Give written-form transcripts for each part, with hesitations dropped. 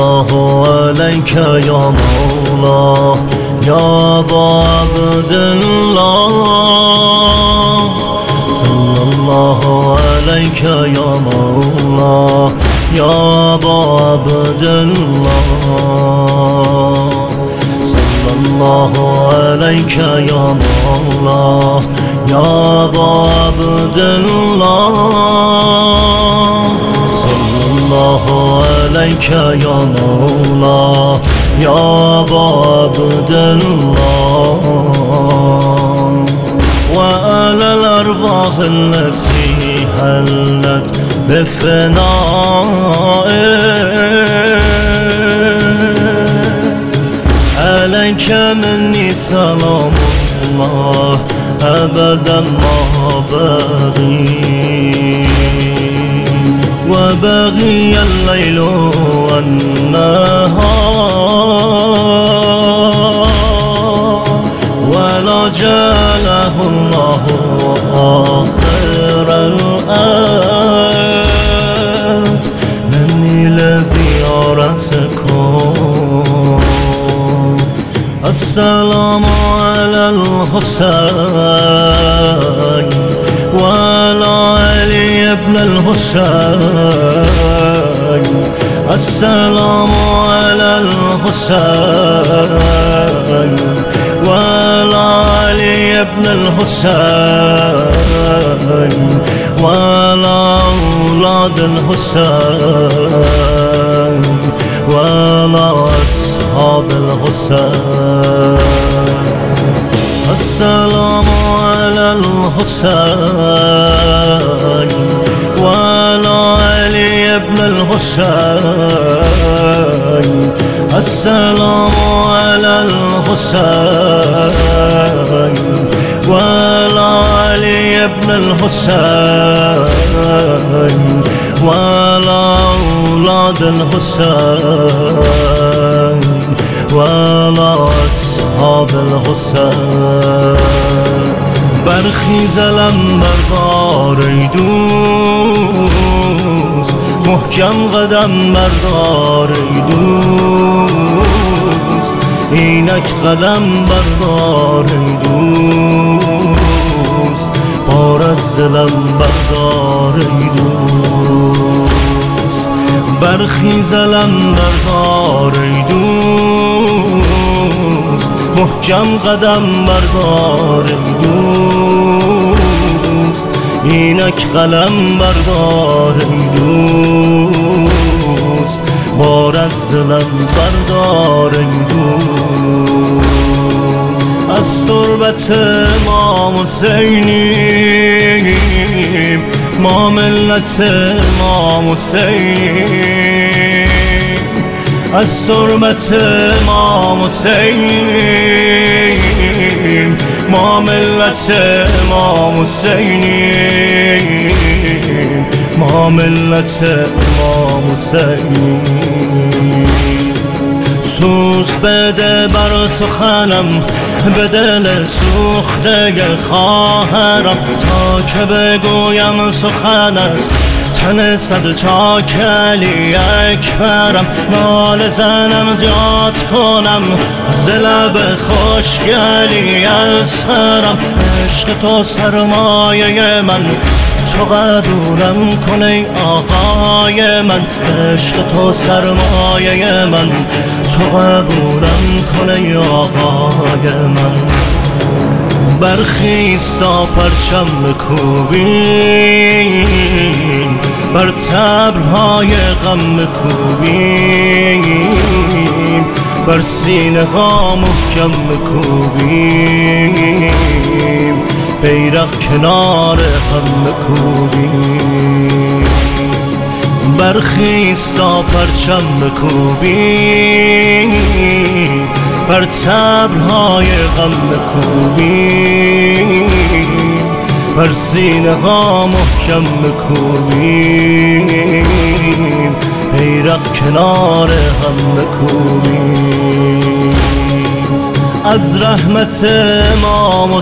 الله عليك يا مولا يا أبا عبد الله صلى الله عليك يا مولا يا أبا عبد الله صلى الله عليك يا مولا يا أبا عبد الله صلى الله عليك يا مولا يا أبا عبد الله وعلى الأرواح التي هلت بفنائك عليك مني سلام الله أبدا ما بغي وبغي الليل والنهار ولا جعله الله آخر الأرض مني لزيارتكم السلام على الحسين وعلى علي بن الحسين السلام على الحسين وعلى علي بن الحسين وعلى أولاد الحسين وعلى أصحاب الحسين السلام على الحسين وعلى علي بن الحسين السلام على الحسين وعلى علي بن الحسين وعلى أولاد الحسين وعلى أصحاب الحسين برخیز لمبردار ای دوست محکم قدم بردار ای دوست اینک قدم بردار ای دوست بار از دلم بردار ای دوست برخیز لمبردار ای دوست محکم قدم بردار ای دوست اینک قلم بردار ای دوست بار از دلم بردار ای دوست از تربت امام حسینیم ما ملت امام حسینیم از تربت امام حسینیم ما ملت امام حسینیم ما ملت امام حسینیم سوز بده بر سخنم به دل سوخته خواهرم تا که بگویم سخن از تن صد چاک علی اکبرم نال زنم جات کنم ز لب خشک علی اصغرم عشق تو سرمایه من تو قبولم کن ای آقای من عشق تو سرمایه من تو قبولم کن ای آقای من برخیز تا پرچم بکوبیم بر طبل‌های غم بکوبیم بر سینه ها محکم بکوبیم بیرق کنار هم بکوبیم برخیز تا پرچم بکوبیم بر طبل‌های غم بکوبیم بر سینه ها محکم بکوبیم بیرق کنار هم بکوبیم از رحمت امام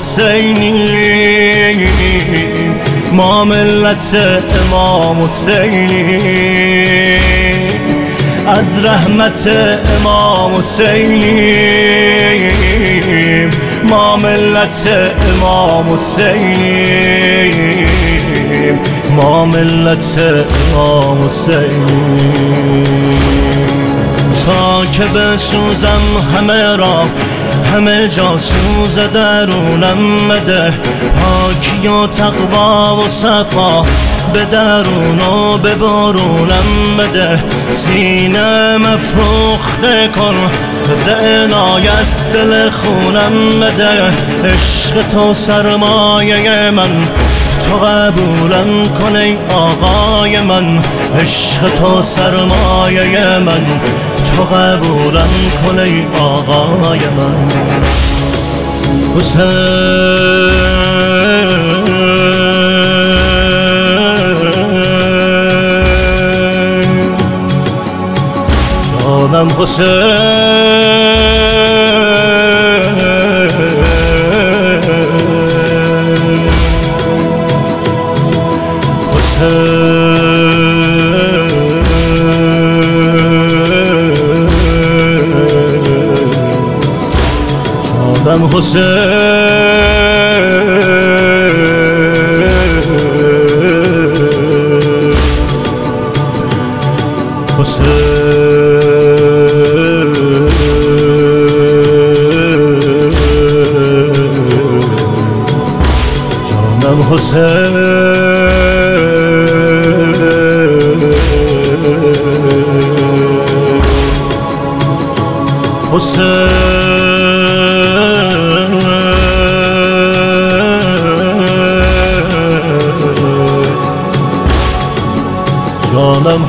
حسینیم ما ملت امام حسینیم از رحمت امام حسینیم، ما ملت امام حسینیم، ما ملت امام حسینیم. تا که بسوزم همه را، همه جا سوز درونم بده، پاکی و تقوا و صفا به درون و به برونم بده. سینه مفروخته کن ز عنایت دل خونم بده. عشق تو سرمایه من، تو قبولم کن ای آقای من. عشق تو سرمایه من، تو قبولم کن ای آقای من. جانم جانم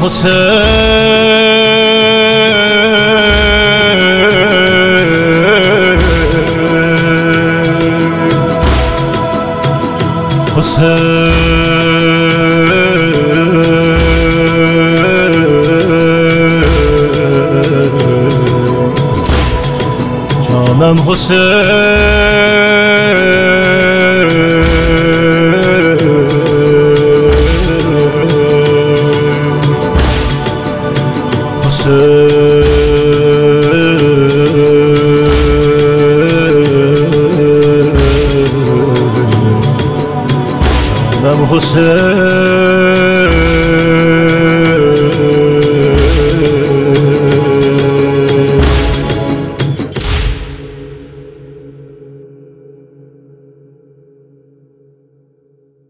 حسین